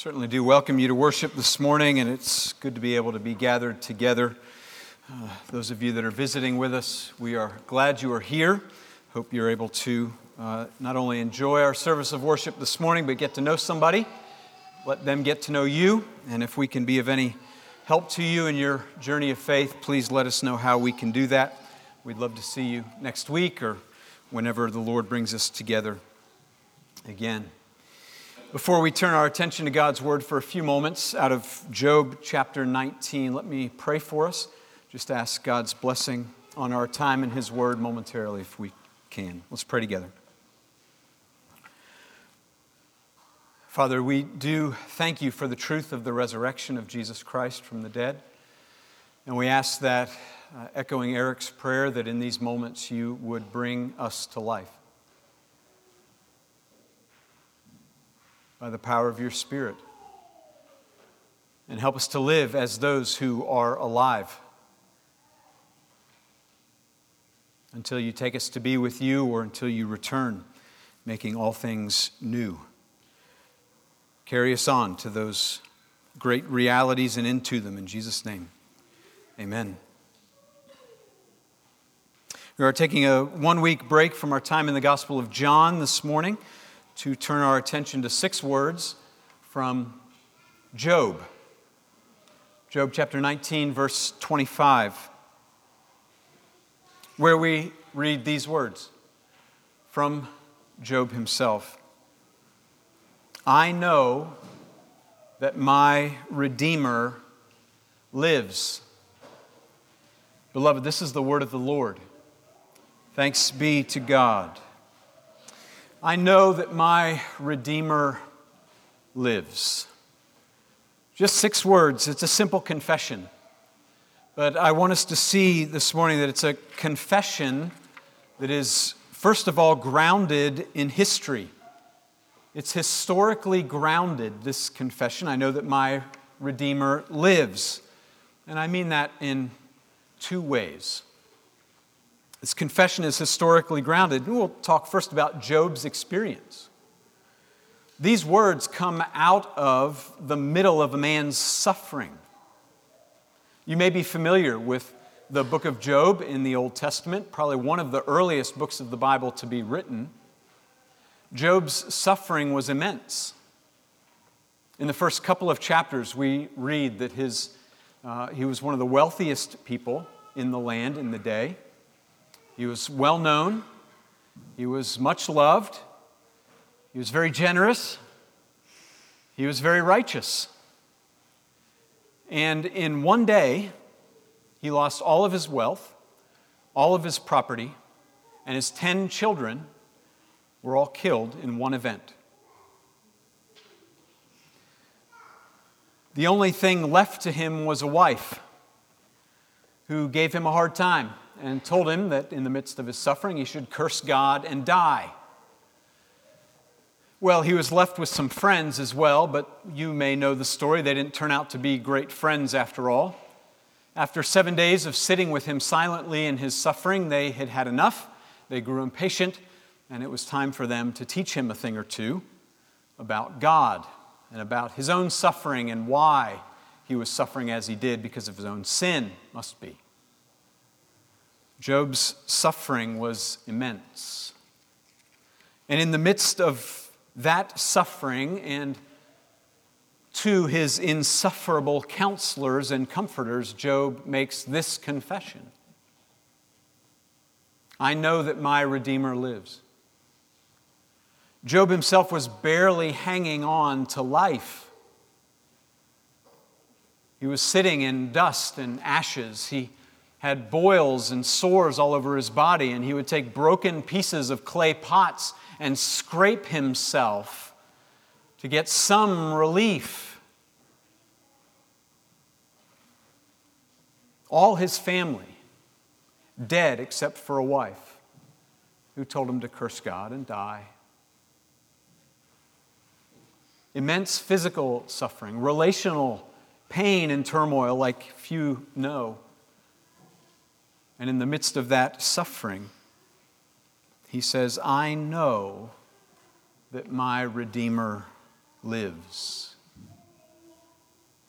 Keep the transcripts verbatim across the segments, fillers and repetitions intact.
Certainly do welcome you to worship this morning, and it's good to be able to be gathered together. Uh, those of you that are visiting with us, we are glad you are here. Hope you're able to uh, not only enjoy our service of worship this morning, but get to know somebody, let them get to know you, and if we can be of any help to you in your journey of faith, please let us know how we can do that. We'd love to see you next week or whenever the Lord brings us together again. Before we turn our attention to God's Word for a few moments out of Job chapter nineteen, let me pray for us. Just ask God's blessing on our time in His Word momentarily if we can. Let's pray together. Father, we do thank you for the truth of the resurrection of Jesus Christ from the dead. And we ask that, uh, echoing Eric's prayer, that in these moments you would bring us to life by the power of your Spirit, and help us to live as those who are alive until you take us to be with you or until you return, making all things new. Carry us on to those great realities and into them in Jesus' name. Amen. We are taking a one-week break from our time in the Gospel of John this morning to turn our attention to six words from Job. Job chapter nineteen, verse twenty-five, where we read these words from Job himself. I know that my Redeemer lives. Beloved, this is the word of the Lord. Thanks be to God. I know that my Redeemer lives. Just six words. It's a simple confession. But I want us to see this morning that it's a confession that is, first of all, grounded in history. It's historically grounded, this confession. I know that my Redeemer lives. And I mean that in two ways. This confession is historically grounded. We'll talk first about Job's experience. These words come out of the middle of a man's suffering. You may be familiar with the book of Job in the Old Testament, probably one of the earliest books of the Bible to be written. Job's suffering was immense. In the first couple of chapters, we read that his uh, he was one of the wealthiest people in the land in the day. He was well known. He was much loved. He was very generous. He was very righteous. And in one day, he lost all of his wealth, all of his property, and his ten children were all killed in one event. The only thing left to him was a wife who gave him a hard time and told him that in the midst of his suffering he should curse God and die. Well, he was left with some friends as well, but you may know the story. They didn't turn out to be great friends after all. After seven days of sitting with him silently in his suffering, they had had enough. They grew impatient, and it was time for them to teach him a thing or two about God and about his own suffering and why he was suffering as he did because of his own sin, must be. Job's suffering was immense. And in the midst of that suffering and to his insufferable counselors and comforters, Job makes this confession. I know that my Redeemer lives. Job himself was barely hanging on to life. He was sitting in dust and ashes. He had boils and sores all over his body, and he would take broken pieces of clay pots and scrape himself to get some relief. All his family dead except for a wife who told him to curse God and die. Immense physical suffering, relational pain and turmoil like few know. And in the midst of that suffering, he says, I know that my Redeemer lives.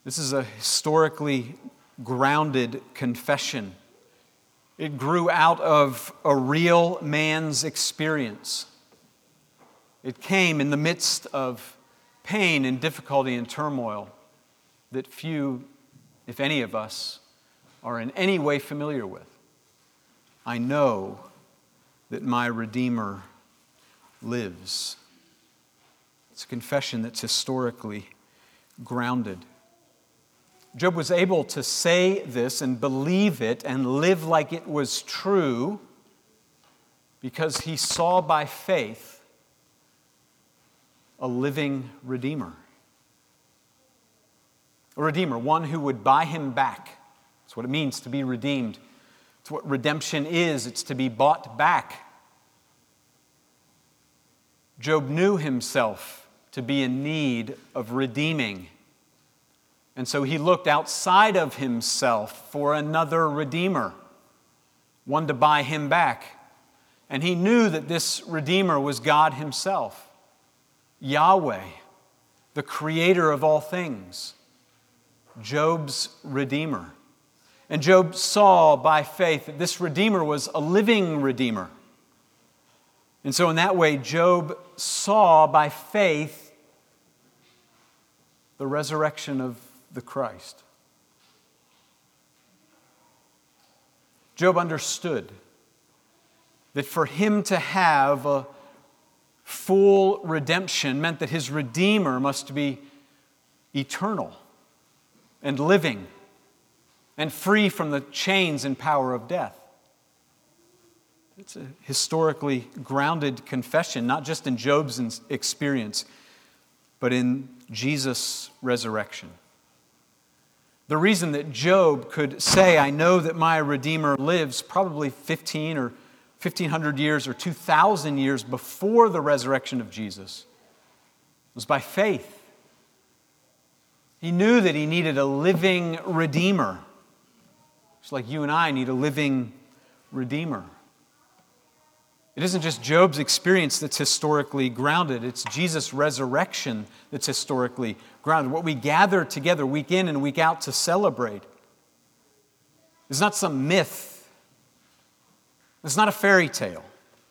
This is a historically grounded confession. It grew out of a real man's experience. It came in the midst of pain and difficulty and turmoil that few, if any of us, are in any way familiar with. I know that my Redeemer lives. It's a confession that's historically grounded. Job was able to say this and believe it and live like it was true because he saw by faith a living Redeemer. A Redeemer, one who would buy him back. That's what it means to be redeemed. It's what redemption is. It's to be bought back. Job knew himself to be in need of redeeming. And so he looked outside of himself for another Redeemer, one to buy him back. And he knew that this Redeemer was God himself, Yahweh, the creator of all things, Job's Redeemer. And Job saw by faith that this Redeemer was a living Redeemer. And so in that way, Job saw by faith the resurrection of the Christ. Job understood that for him to have a full redemption meant that his Redeemer must be eternal and living and free from the chains and power of death. It's a historically grounded confession, not just in Job's experience, but in Jesus' resurrection. The reason that Job could say, I know that my Redeemer lives, probably fifteen or fifteen hundred years or two thousand years before the resurrection of Jesus, was by faith. He knew that he needed a living Redeemer. Just like you and I need a living Redeemer. It isn't just Job's experience that's historically grounded. It's Jesus' resurrection that's historically grounded. What we gather together week in and week out to celebrate is not some myth. It's not a fairy tale.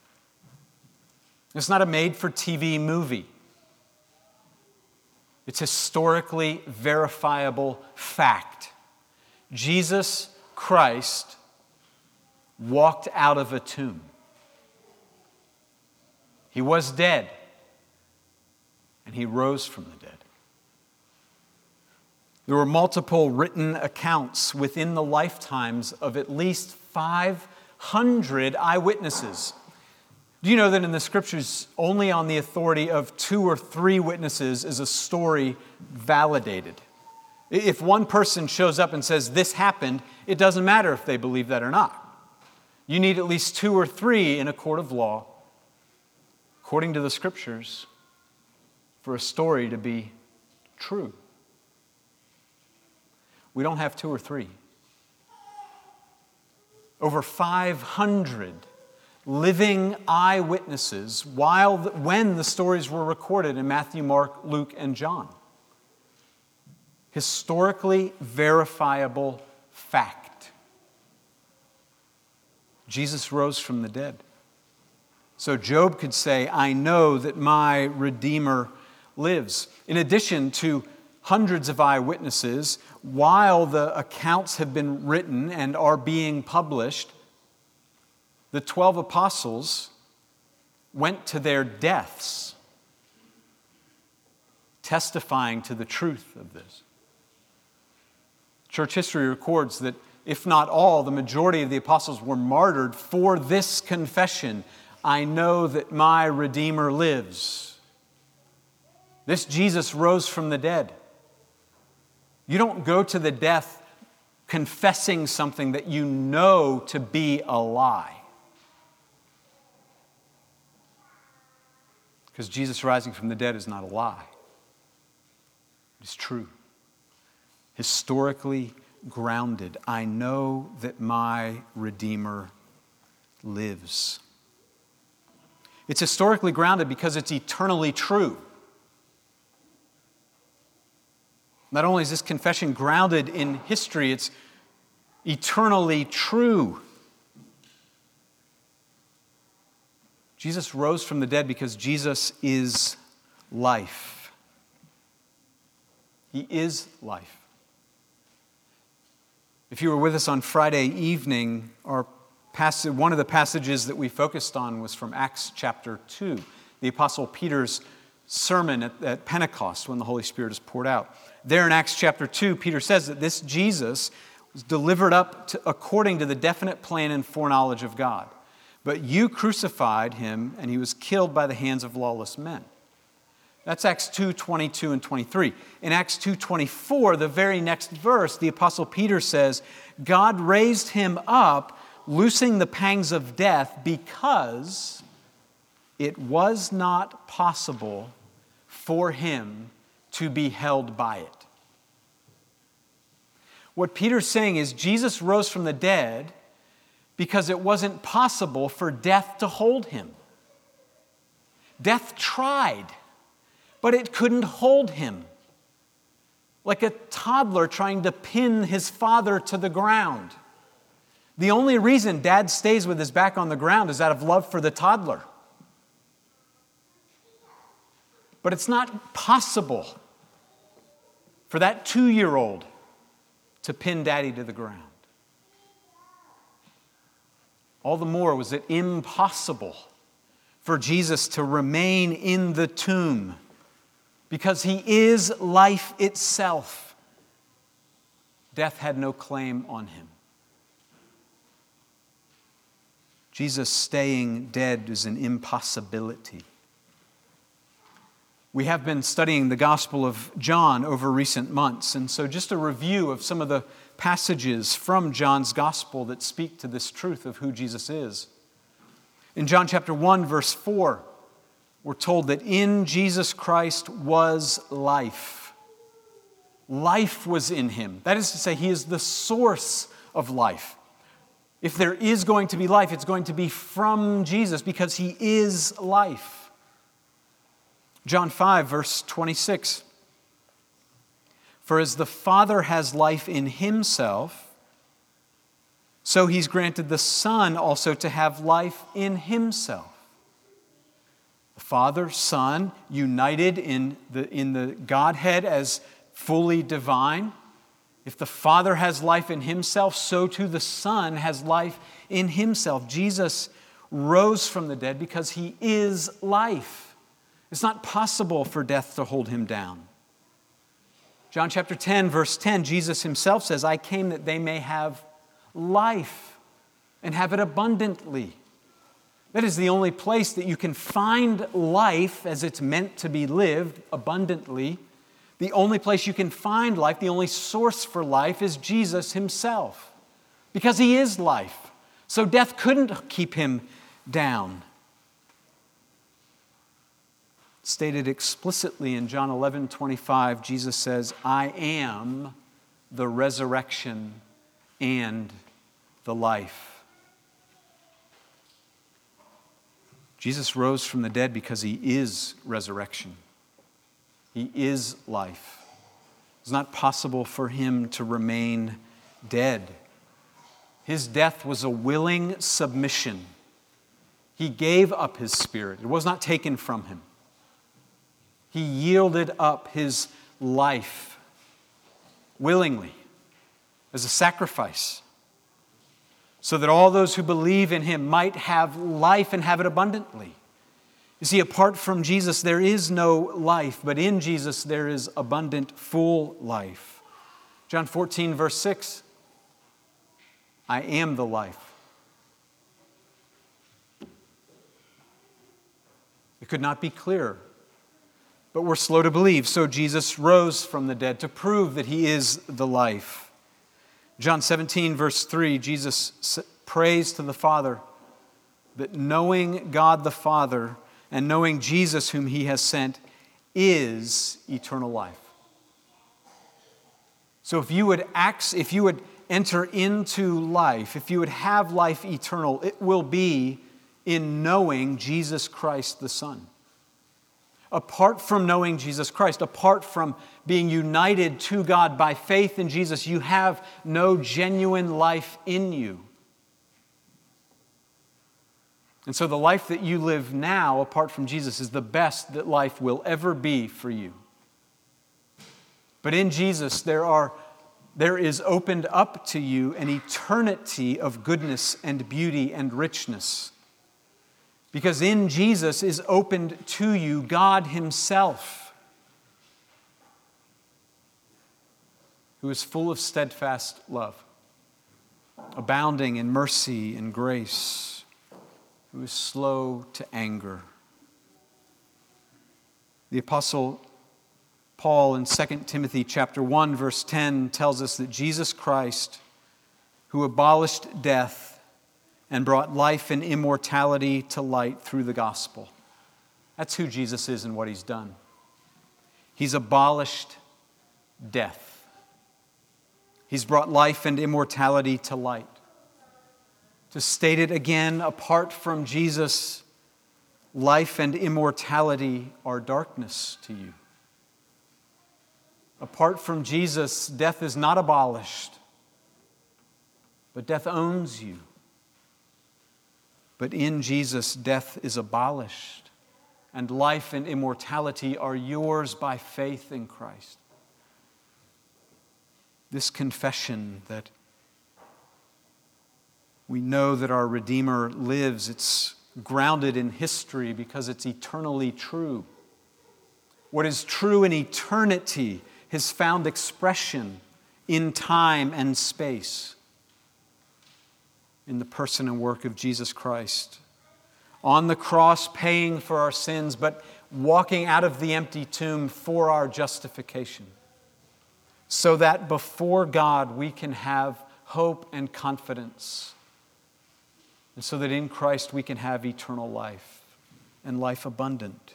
It's not a made-for-T V movie. It's historically verifiable fact. Jesus Christ walked out of a tomb. He was dead, and he rose from the dead. There were multiple written accounts within the lifetimes of at least five hundred eyewitnesses. Do you know that in the Scriptures, only on the authority of two or three witnesses is a story validated? If one person shows up and says, this happened, it doesn't matter if they believe that or not. You need at least two or three in a court of law, according to the Scriptures, for a story to be true. We don't have two or three. Over five hundred living eyewitnesses while the, when the stories were recorded in Matthew, Mark, Luke, and John. Historically verifiable fact. Jesus rose from the dead. So Job could say, I know that my Redeemer lives. In addition to hundreds of eyewitnesses, while the accounts have been written and are being published, the twelve apostles went to their deaths, testifying to the truth of this. Church history records that, if not all, the majority of the apostles were martyred for this confession. I know that my Redeemer lives. This Jesus rose from the dead. You don't go to the death confessing something that you know to be a lie. Because Jesus rising from the dead is not a lie. It's true. Historically grounded. I know that my Redeemer lives. It's historically grounded because it's eternally true. Not only is this confession grounded in history, it's eternally true. Jesus rose from the dead because Jesus is life. He is life. If you were with us on Friday evening, our passage, one of the passages that we focused on was from Acts chapter two, the Apostle Peter's sermon at, at Pentecost when the Holy Spirit is poured out. There in Acts chapter two, Peter says that this Jesus was delivered up to, according to the definite plan and foreknowledge of God. But you crucified him, and he was killed by the hands of lawless men. That's Acts two, twenty-two and twenty-three. In Acts two, twenty-four, the very next verse, the Apostle Peter says, God raised him up, loosing the pangs of death, because it was not possible for him to be held by it. What Peter's saying is Jesus rose from the dead because it wasn't possible for death to hold him. Death tried, but it couldn't hold him. Like a toddler trying to pin his father to the ground. The only reason dad stays with his back on the ground is out of love for the toddler. But it's not possible for that two-year-old to pin daddy to the ground. All the more was it impossible for Jesus to remain in the tomb because he is life itself. Death had no claim on him. Jesus staying dead is an impossibility. We have been studying the Gospel of John over recent months, and so just a review of some of the passages from John's Gospel that speak to this truth of who Jesus is. In John chapter one, verse four, we're told that in Jesus Christ was life. Life was in him. That is to say, he is the source of life. If there is going to be life, it's going to be from Jesus because he is life. John five, verse twenty-six. For as the Father has life in himself, so he's granted the Son also to have life in himself. The Father, Son, united in the, in the Godhead as fully divine. If the Father has life in himself, so too the Son has life in himself. Jesus rose from the dead because he is life. It's not possible for death to hold him down. John chapter ten, verse ten, Jesus himself says, I came that they may have life and have it abundantly. That is the only place that you can find life as it's meant to be lived abundantly. The only place you can find life, the only source for life is Jesus himself. Because he is life. So death couldn't keep him down. Stated explicitly in John eleven twenty-five, Jesus says, I am the resurrection and the life. Jesus rose from the dead because he is resurrection. He is life. It's not possible for him to remain dead. His death was a willing submission. He gave up his spirit. It was not taken from him. He yielded up his life willingly as a sacrifice so that all those who believe in him might have life and have it abundantly. You see, apart from Jesus, there is no life, but in Jesus, there is abundant, full life. John fourteen, verse six, I am the life. It could not be clearer. But we're slow to believe, so Jesus rose from the dead to prove that he is the life. John seventeen, verse three, Jesus prays to the Father that knowing God the Father and knowing Jesus whom he has sent is eternal life. So if you would act, if you would enter into life, if you would have life eternal, it will be in knowing Jesus Christ the Son. apart from knowing Jesus Christ, apart from being united to God by faith in Jesus, you have no genuine life in you. And so the life that you live now, apart from Jesus, is the best that life will ever be for you. But in Jesus, there are, there is opened up to you an eternity of goodness and beauty and richness. Because in Jesus is opened to you God Himself, who is full of steadfast love, abounding in mercy and grace, who is slow to anger. The Apostle Paul in Second Timothy chapter one, verse ten tells us that Jesus Christ, who abolished death and brought life and immortality to light through the gospel. That's who Jesus is and what He's done. He's abolished death. He's brought life and immortality to light. To state it again, apart from Jesus, life and immortality are darkness to you. Apart from Jesus, death is not abolished, but death owns you. But in Jesus, death is abolished, and life and immortality are yours by faith in Christ. This confession that we know that our Redeemer lives, it's grounded in history because it's eternally true. What is true in eternity has found expression in time and space in the person and work of Jesus Christ. On the cross, paying for our sins, but walking out of the empty tomb for our justification, so that before God we can have hope and confidence, and so that in Christ we can have eternal life and life abundant.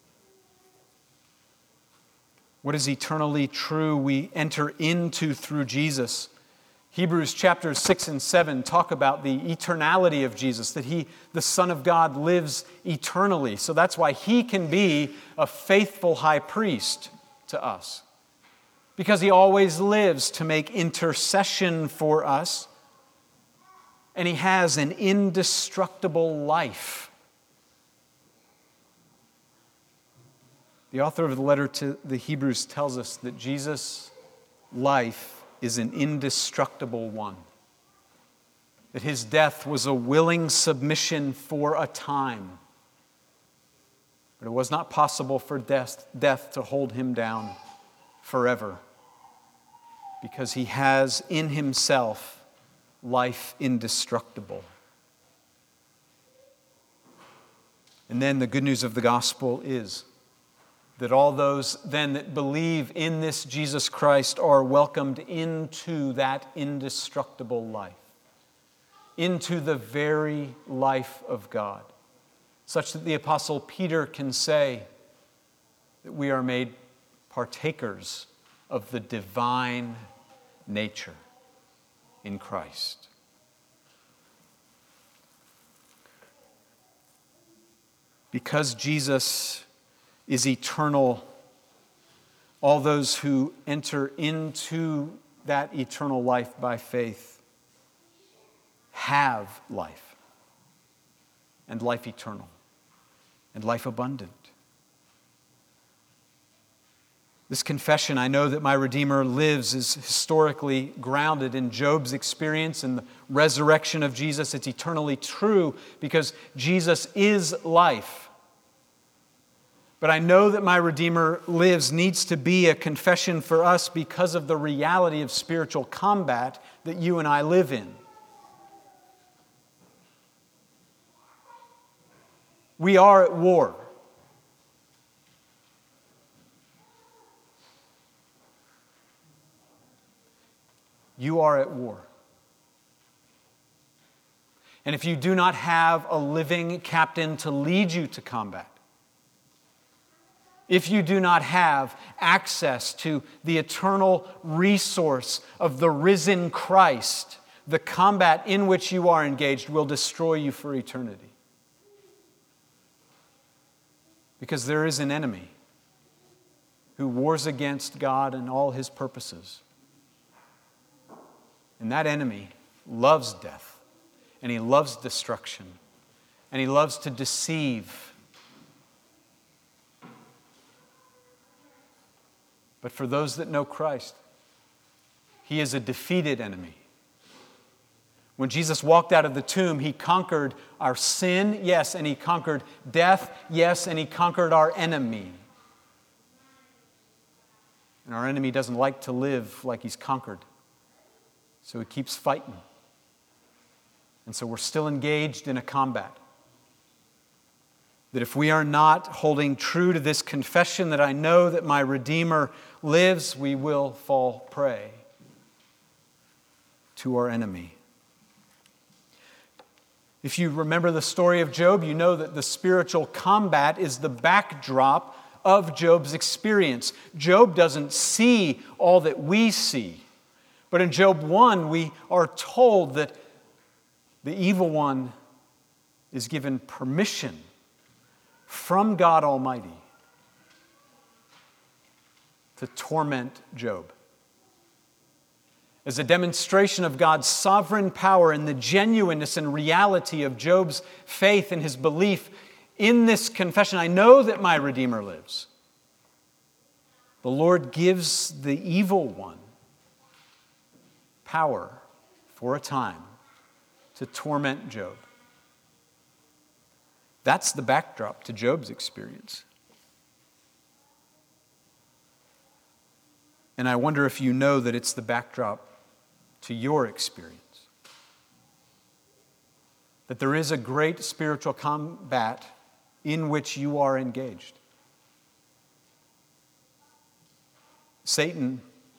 What is eternally true we enter into through Jesus. Hebrews chapters six and seven talk about the eternality of Jesus, that He, the Son of God, lives eternally. So that's why He can be a faithful high priest to us, because He always lives to make intercession for us, and He has an indestructible life. The author of the letter to the Hebrews tells us that Jesus' life is an indestructible one. That His death was a willing submission for a time. But it was not possible for death, death to hold Him down forever, because He has in Himself life indestructible. And then the good news of the gospel is that all those then that believe in this Jesus Christ are welcomed into that indestructible life, into the very life of God, such that the Apostle Peter can say that we are made partakers of the divine nature in Christ. Because Jesus is eternal, all those who enter into that eternal life by faith have life, and life eternal, and life abundant. This confession, I know that my Redeemer lives, is historically grounded in Job's experience and the resurrection of Jesus. It's eternally true because Jesus is life. But I know that my Redeemer lives needs to be a confession for us because of the reality of spiritual combat that you and I live in. We are at war. You are at war. And if you do not have a living captain to lead you to combat, if you do not have access to the eternal resource of the risen Christ, the combat in which you are engaged will destroy you for eternity. Because there is an enemy who wars against God and all his purposes. And that enemy loves death, and he loves destruction, and he loves to deceive. But for those that know Christ, he is a defeated enemy. When Jesus walked out of the tomb, he conquered our sin, yes, and he conquered death, yes, and he conquered our enemy. And our enemy doesn't like to live like he's conquered, so he keeps fighting. And so we're still engaged in a combat. That if we are not holding true to this confession that I know that my Redeemer lives, we will fall prey to our enemy. If you remember the story of Job, you know that the spiritual combat is the backdrop of Job's experience. Job doesn't see all that we see. But in Job one, we are told that the evil one is given permission from God Almighty to torment Job. As a demonstration of God's sovereign power and the genuineness and reality of Job's faith and his belief in this confession, I know that my Redeemer lives. The Lord gives the evil one power for a time to torment Job. That's the backdrop to Job's experience. And I wonder if you know that it's the backdrop to your experience. That there is a great spiritual combat in which you are engaged. Satan,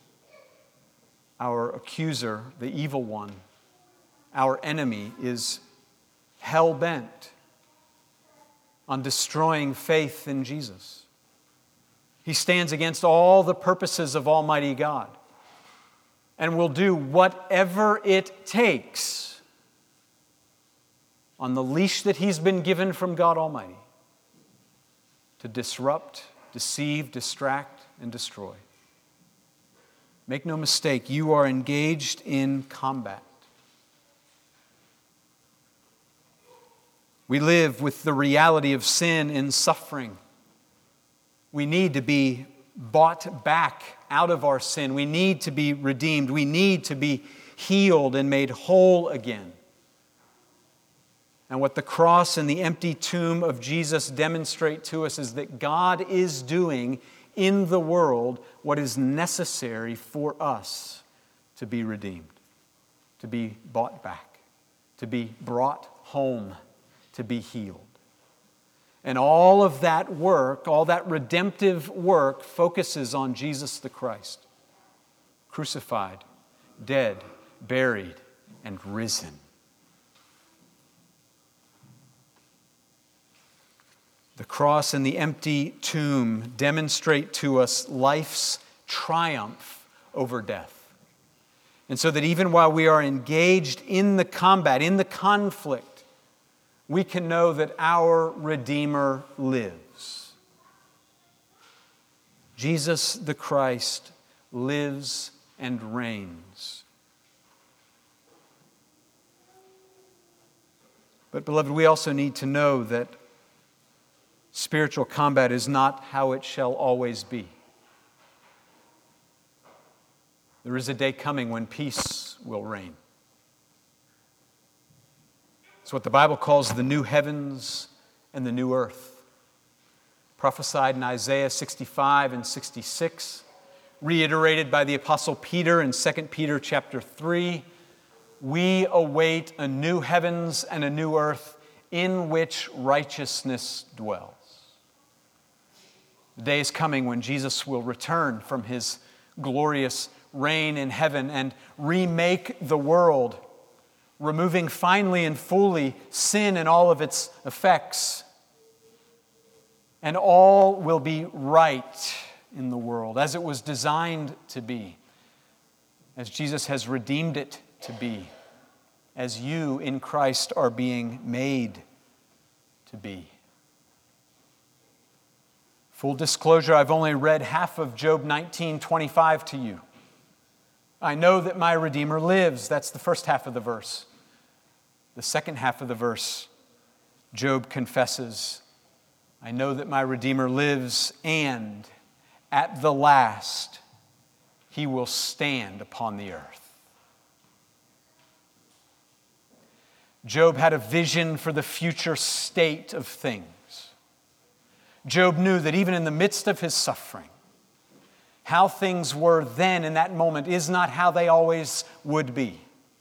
our accuser, the evil one, our enemy, is hell-bent on destroying faith in Jesus. He stands against all the purposes of Almighty God and will do whatever it takes on the leash that he's been given from God Almighty to disrupt, deceive, distract, and destroy. Make no mistake, you are engaged in combat. We live with the reality of sin and suffering. We need to be bought back out of our sin. We need to be redeemed. We need to be healed and made whole again. And what the cross and the empty tomb of Jesus demonstrate to us is that God is doing in the world what is necessary for us to be redeemed, to be bought back, to be brought home, to be healed. And all of that work, all that redemptive work, focuses on Jesus the Christ, crucified, dead, buried, and risen. The cross and the empty tomb demonstrate to us life's triumph over death. And so that even while we are engaged in the combat, in the conflict, we can know that our Redeemer lives. Jesus the Christ lives and reigns. But beloved, we also need to know that spiritual combat is not how it shall always be. There is a day coming when peace will reign. It's what the Bible calls the new heavens and the new earth. Prophesied in Isaiah sixty-five and sixty-six, reiterated by the Apostle Peter in Second Peter chapter three. We await a new heavens and a new earth in which righteousness dwells. The day is coming when Jesus will return from his glorious reign in heaven and remake the world, removing finally and fully sin and all of its effects. And all will be right in the world as it was designed to be, as Jesus has redeemed it to be, as you in Christ are being made to be. Full disclosure, I've only read half of Job nineteen twenty-five to you. I know that my Redeemer lives. That's the first half of the verse. The second half of the verse, Job confesses, I know that my Redeemer lives, and at the last, he will stand upon the earth. Job had a vision for the future state of things. Job knew that even in the midst of his suffering, how things were then in that moment is not how they always would be.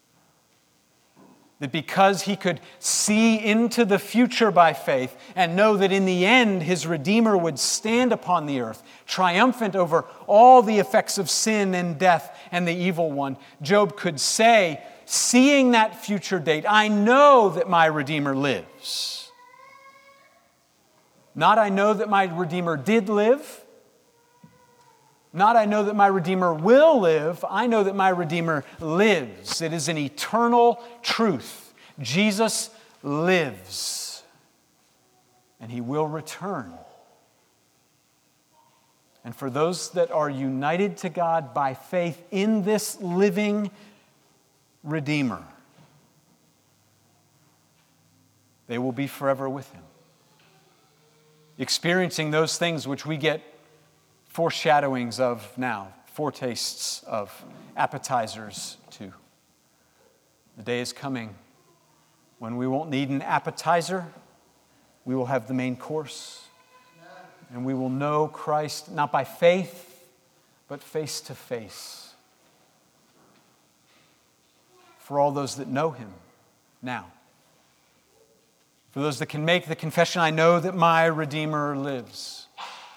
That because he could see into the future by faith and know that in the end his Redeemer would stand upon the earth, triumphant over all the effects of sin and death and the evil one, Job could say, seeing that future date, I know that my Redeemer lives. Not I know that my Redeemer did live. Not I know that my Redeemer will live. I know that my Redeemer lives. It is an eternal truth. Jesus lives. And he will return. And for those that are united to God by faith in this living Redeemer, they will be forever with him, experiencing those things which we get foreshadowings of now, foretastes of, appetizers to. The day is coming when we won't need an appetizer. We will have the main course. And we will know Christ not by faith, but face to face. For all those that know him now. For those that can make the confession, I know that my Redeemer lives.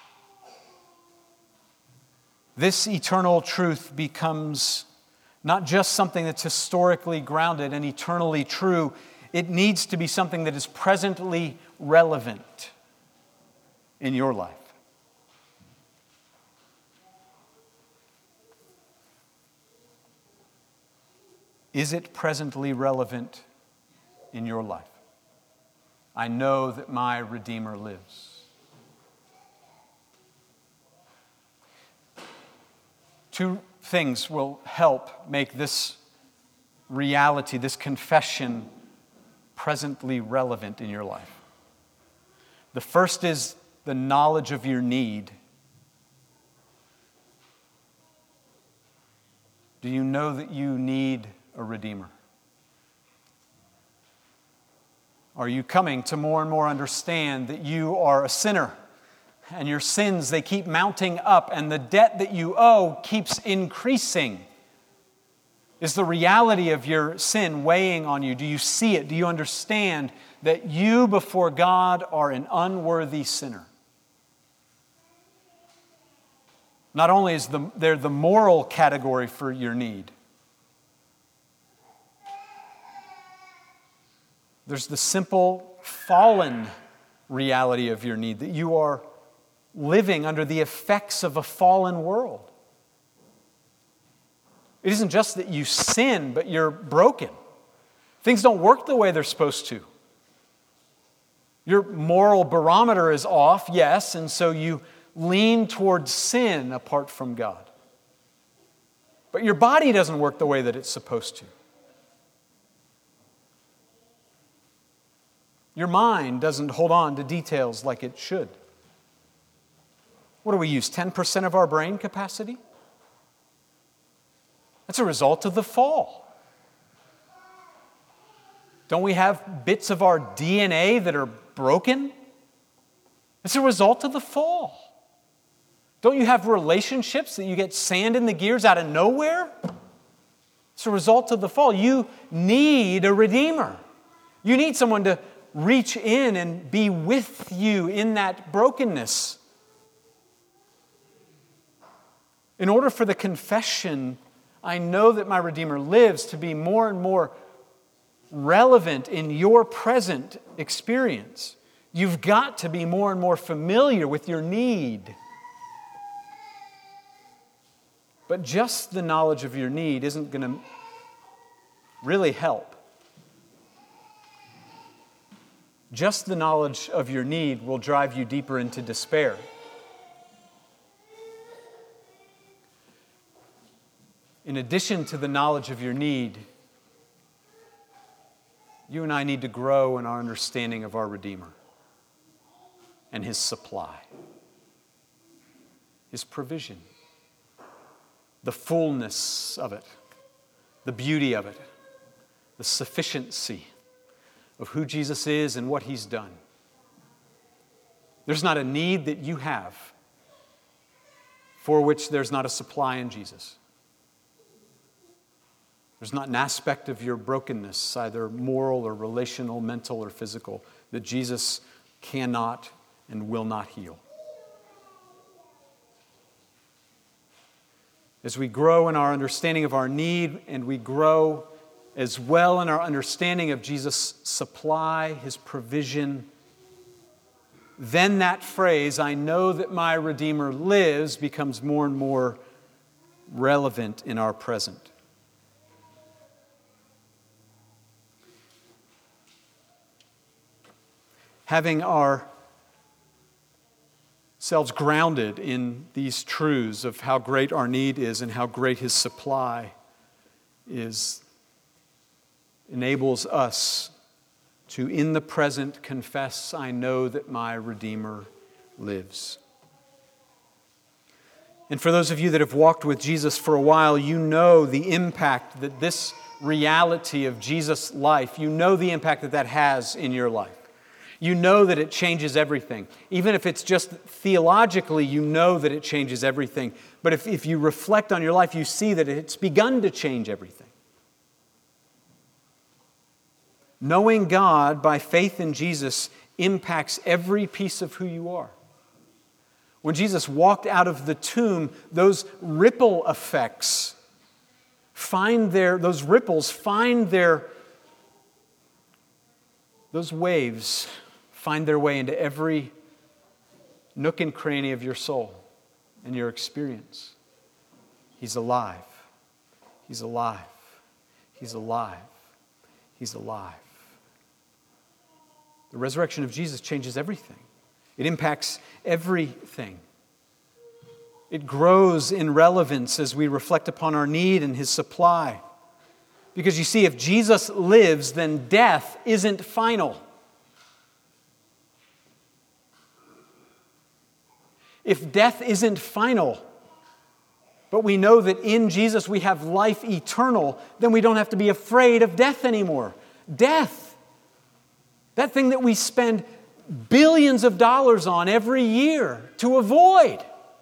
This eternal truth becomes not just something that's historically grounded and eternally true. It needs to be something that is presently relevant in your life. Is it presently relevant in your life? I know that my Redeemer lives. Two things will help make this reality, this confession, presently relevant in your life. The first is the knowledge of your need. Do you know that you need a Redeemer? Are you coming to more and more understand that you are a sinner and your sins, they keep mounting up and the debt that you owe keeps increasing? Is the reality of your sin weighing on you? Do you see it? Do you understand that you before God are an unworthy sinner? Not only is the, there the moral category for your need, there's the simple fallen reality of your need, that you are living under the effects of a fallen world. It isn't just that you sin, but you're broken. Things don't work the way they're supposed to. Your moral barometer is off, yes, and so you lean towards sin apart from God. But your body doesn't work the way that it's supposed to. Your mind doesn't hold on to details like it should. What do we use? ten percent of our brain capacity? That's a result of the fall. Don't we have bits of our D N A that are broken? It's a result of the fall. Don't you have relationships that you get sand in the gears out of nowhere? It's a result of the fall. You need a Redeemer. You need someone to reach in and be with you in that brokenness. In order for the confession, I know that my Redeemer lives, to be more and more relevant in your present experience, you've got to be more and more familiar with your need. But just the knowledge of your need isn't going to really help. Just the knowledge of your need will drive you deeper into despair. in addition to the knowledge of your need, you and I need to grow in our understanding of our Redeemer and His supply, His provision, the fullness of it, the beauty of it, the sufficiency of who Jesus is and what He's done. There's not a need that you have for which there's not a supply in Jesus. There's not an aspect of your brokenness, either moral or relational, mental or physical, that Jesus cannot and will not heal. As we grow in our understanding of our need, and we grow as well in our understanding of Jesus' supply, His provision, then that phrase, "I know that my Redeemer lives," becomes more and more relevant in our present. Having ourselves grounded in these truths of how great our need is and how great His supply is, enables us to, in the present, confess, "I know that my Redeemer lives." And for those of you that have walked with Jesus for a while, you know the impact that this reality of Jesus' life, you know the impact that that has in your life. You know that it changes everything. Even if it's just theologically, you know that it changes everything. But if, if you reflect on your life, you see that it's begun to change everything. Knowing God by faith in Jesus impacts every piece of who you are. When Jesus walked out of the tomb, those ripple effects find their, those ripples find their, those waves find their way into every nook and cranny of your soul and your experience. He's alive. He's alive. He's alive. He's alive. The resurrection of Jesus changes everything. It impacts everything. It grows in relevance as we reflect upon our need and His supply. Because you see, if Jesus lives, then death isn't final. If death isn't final, but we know that in Jesus we have life eternal, then we don't have to be afraid of death anymore. Death, that thing that we spend billions of dollars on every year to avoid,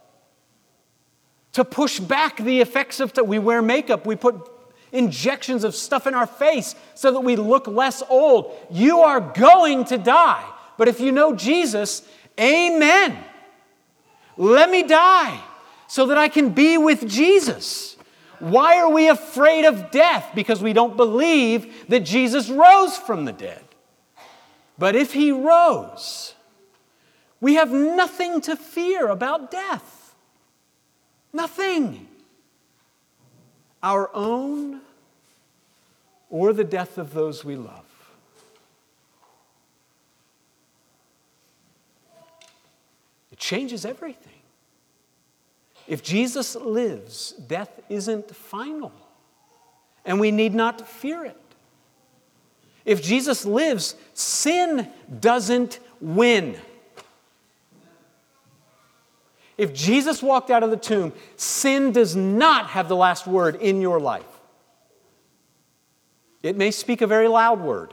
to push back the effects of, we wear makeup, we put injections of stuff in our face so that we look less old. You are going to die. But if you know Jesus, amen. Let me die so that I can be with Jesus. Why are we afraid of death? Because we don't believe that Jesus rose from the dead. But if He rose, we have nothing to fear about death. Nothing. Our own or the death of those we love. It changes everything. If Jesus lives, death isn't final, and we need not fear it. If Jesus lives, sin doesn't win. If Jesus walked out of the tomb, sin does not have the last word in your life. It may speak a very loud word.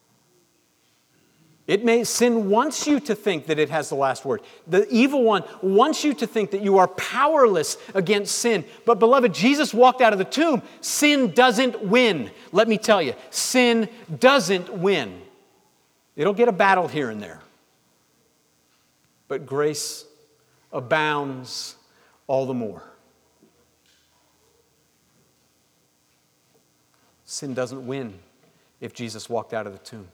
It may, sin wants you to think that it has the last word. The evil one wants you to think that you are powerless against sin. But beloved, Jesus walked out of the tomb. Sin doesn't win. Let me tell you, sin doesn't win. It'll get a battle here and there. But grace abounds all the more. Sin doesn't win if Jesus walked out of the tomb.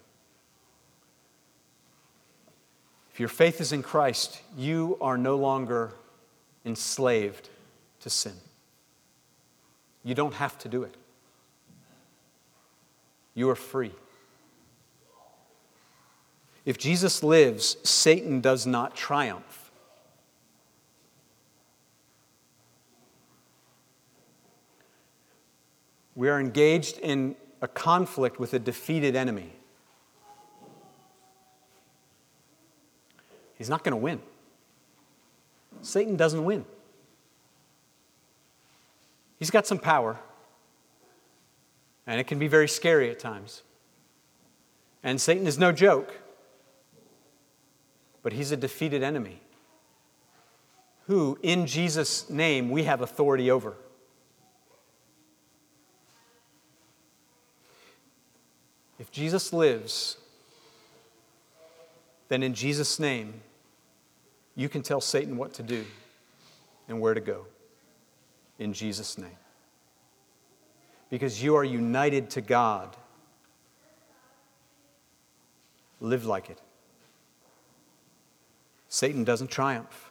If your faith is in Christ, you are no longer enslaved to sin. You don't have to do it. You are free. If Jesus lives, Satan does not triumph. We are engaged in a conflict with a defeated enemy. He's not going to win. Satan doesn't win. He's got some power, and it can be very scary at times. And Satan is no joke, but he's a defeated enemy who, in Jesus' name, we have authority over. If Jesus lives, then in Jesus' name, you can tell Satan what to do and where to go. In Jesus' name. Because you are united to God. Live like it. Satan doesn't triumph.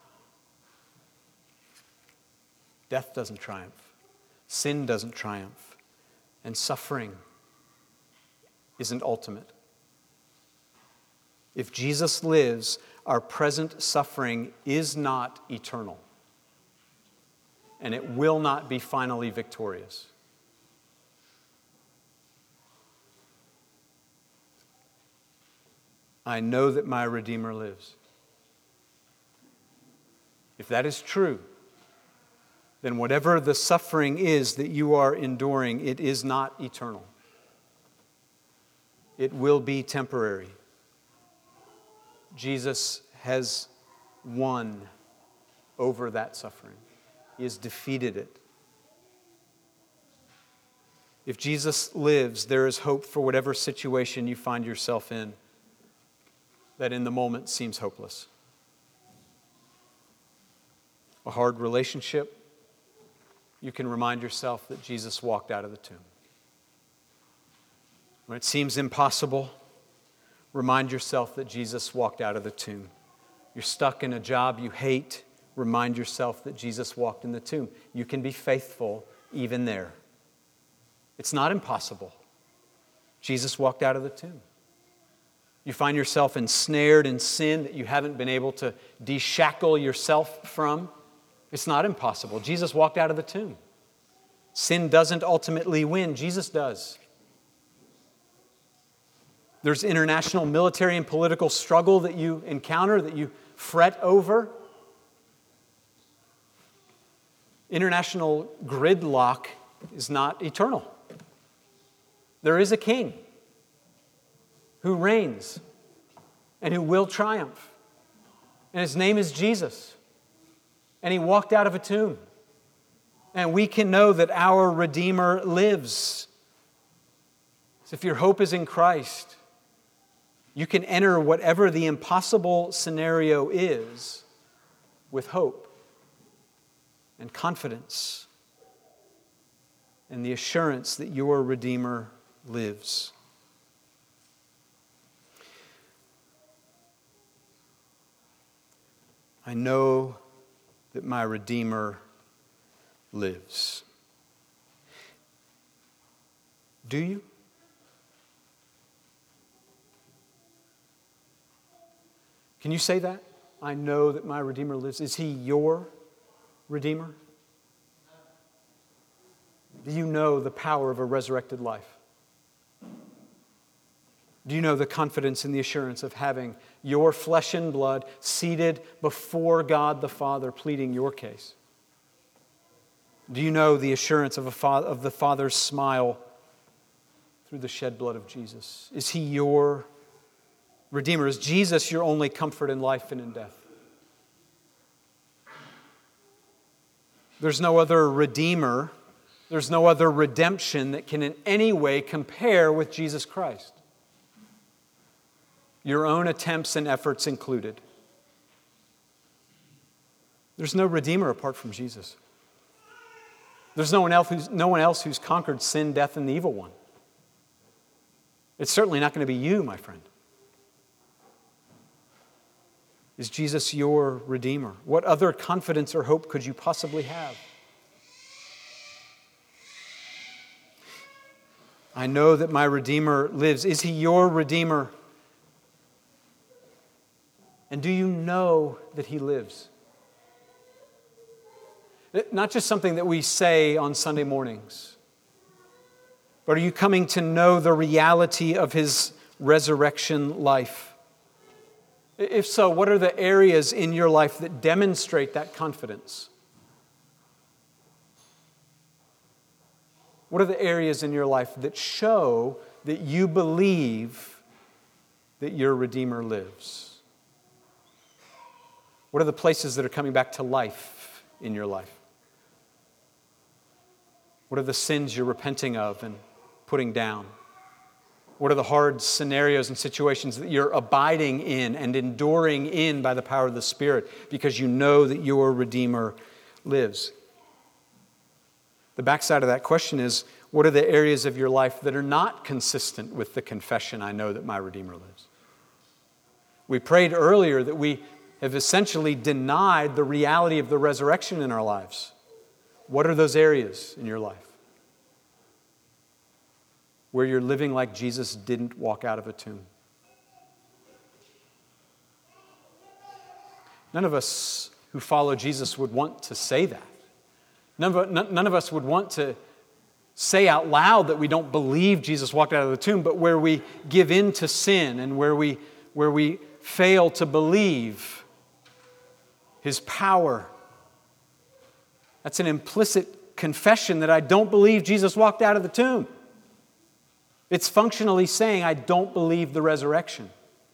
Death doesn't triumph. Sin doesn't triumph. And suffering isn't ultimate. If Jesus lives, our present suffering is not eternal. And it will not be finally victorious. I know that my Redeemer lives. If that is true, then whatever the suffering is that you are enduring, it is not eternal. It will be temporary. Jesus has won over that suffering. He has defeated it. If Jesus lives, there is hope for whatever situation you find yourself in that in the moment seems hopeless. A hard relationship, you can remind yourself that Jesus walked out of the tomb. When it seems impossible, remind yourself that Jesus walked out of the tomb. You're stuck in a job you hate, remind yourself that Jesus walked in the tomb. You can be faithful even there. It's not impossible. Jesus walked out of the tomb. You find yourself ensnared in sin that you haven't been able to deshackle yourself from. It's not impossible. Jesus walked out of the tomb. Sin doesn't ultimately win. Jesus does. There's international military and political struggle that you encounter, that you fret over. International gridlock is not eternal. There is a king who reigns and who will triumph. And his name is Jesus. And he walked out of a tomb. And we can know that our Redeemer lives. So if your hope is in Christ, you can enter whatever the impossible scenario is with hope and confidence and the assurance that your Redeemer lives. I know that my Redeemer lives. Do you? Can you say that? I know that my Redeemer lives. Is he your Redeemer? Do you know the power of a resurrected life? Do you know the confidence and the assurance of having your flesh and blood seated before God the Father pleading your case? Do you know the assurance of, a fa- of the Father's smile through the shed blood of Jesus? Is he your Redeemer? Is Jesus your only comfort in life and in death? There's no other Redeemer, there's no other redemption that can in any way compare with Jesus Christ. Your own attempts and efforts included. There's no Redeemer apart from Jesus. There's no one else who's, no one else who's conquered sin, death, and the evil one. It's certainly not going to be you, my friend. Is Jesus your Redeemer? What other confidence or hope could you possibly have? I know that my Redeemer lives. Is he your Redeemer? And do you know that he lives? Not just something that we say on Sunday mornings. But are you coming to know the reality of His resurrection life? If so, what are the areas in your life that demonstrate that confidence? What are the areas in your life that show that you believe that your Redeemer lives? What are the places that are coming back to life in your life? What are the sins you're repenting of and putting down? What are the hard scenarios and situations that you're abiding in and enduring in by the power of the Spirit because you know that your Redeemer lives? The backside of that question is, what are the areas of your life that are not consistent with the confession, I know that my Redeemer lives? We prayed earlier that we have essentially denied the reality of the resurrection in our lives. What are those areas in your life where you're living like Jesus didn't walk out of a tomb? None of us who follow Jesus would want to say that. None of, none of us would want to say out loud that we don't believe Jesus walked out of the tomb, but where we give in to sin and where we, where we fail to believe His power. That's an implicit confession that I don't believe Jesus walked out of the tomb. It's functionally saying I don't believe the resurrection.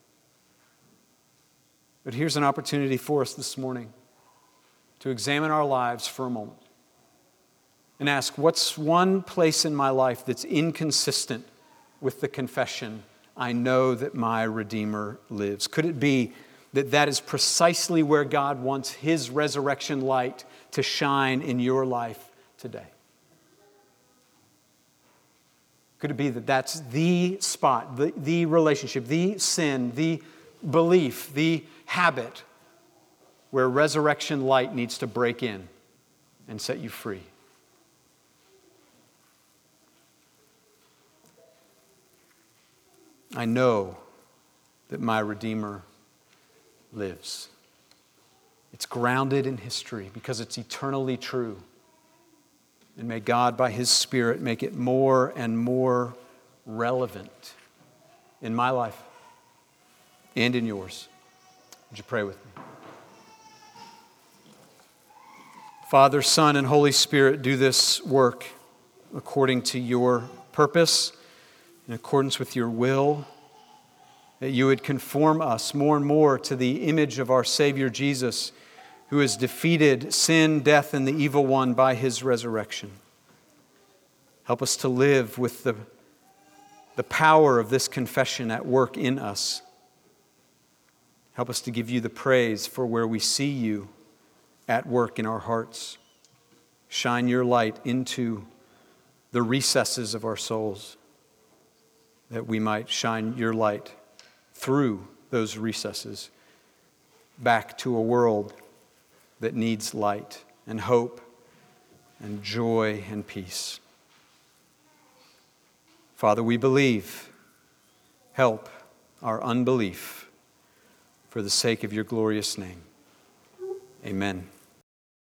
But here's an opportunity for us this morning to examine our lives for a moment and ask, what's one place in my life that's inconsistent with the confession, I know that my Redeemer lives? Could it be that that is precisely where God wants His resurrection light to shine in your life today? Could it be that that's the spot, the, the relationship, the sin, the belief, the habit where resurrection light needs to break in and set you free? I know that my Redeemer lives. It's grounded in history because it's eternally true. And may God, by His Spirit, make it more and more relevant in my life and in yours. Would you pray with me? Father, Son, and Holy Spirit, do this work according to your purpose, in accordance with your will, that you would conform us more and more to the image of our Savior Jesus, who has defeated sin, death, and the evil one by His resurrection. Help us to live with the, the power of this confession at work in us. Help us to give you the praise for where we see you at work in our hearts. Shine your light into the recesses of our souls, that we might shine your light through those recesses back to a world that needs light and hope and joy and peace. Father, we believe. Help our unbelief for the sake of your glorious name. Amen.